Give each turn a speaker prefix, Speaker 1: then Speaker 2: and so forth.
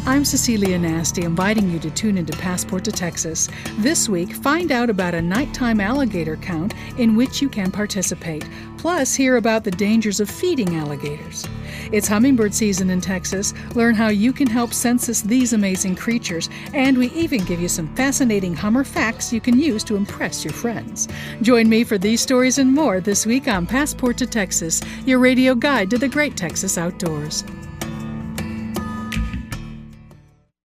Speaker 1: I'm Cecilia Nasty, inviting you to tune into Passport to Texas. This week, find out about a nighttime alligator count in which you can participate. Plus, hear about the dangers of feeding alligators. It's hummingbird season in Texas. Learn how you can help census these amazing creatures. And we even give you some fascinating Hummer facts you can use to impress your friends. Join me for these stories and more this week on Passport to Texas, your radio guide to the great Texas outdoors.